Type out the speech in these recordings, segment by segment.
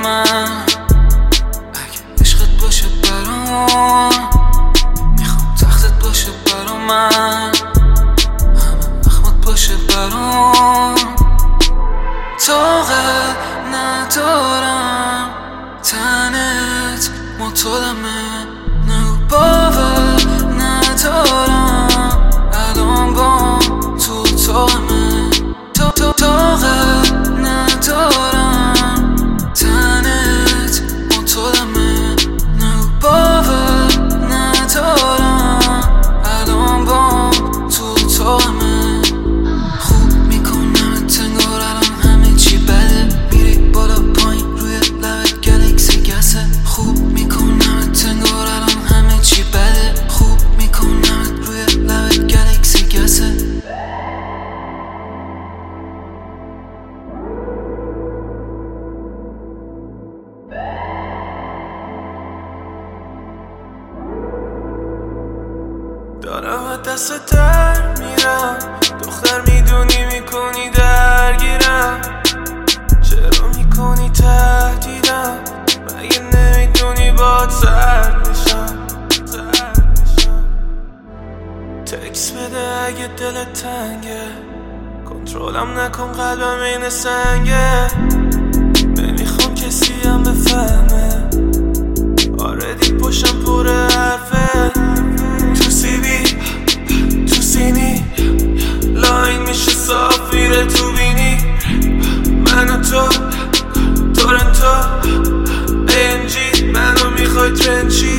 من، اگه عشقت باشه برام میخوام تختت باشه برام، من همه اخمات باشه برام. طاقت ندارم تنت مطالمه، نگو باور ندارم الان با تو اتاقمه. طاقت ندارم تنت مطالمه، نگو باور ندارم الان با تو اتاقمه. خوب میکنم تنگار الان همه چی بده، میری بالا پایین روی لبت گلکسی گسه. خوب میکنم تنگار الان همه چی بده، خوب میکنم روی لبت گلکسی گسه. دارم از دست در میرم، دختر میدونی میکنی درگیرم، چرا میکنی تهدیدم، مگه نمیدونی باهات سرد میشم. تکس بده اگه دلت تنگه، کنترلم نکن قلبم این سنگه، نمیخوام کسی هم بفهمه، آردی پشتم پر حرفه. تو سیبی تو سینی لاین میشه صاف میره تو بینی، من و تو تورنتو AMG، منو میخوای ترنچی.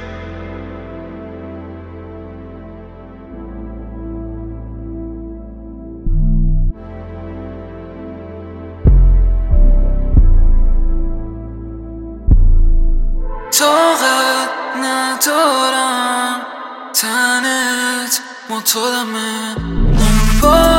طاقت ندارم تنت مطالمه،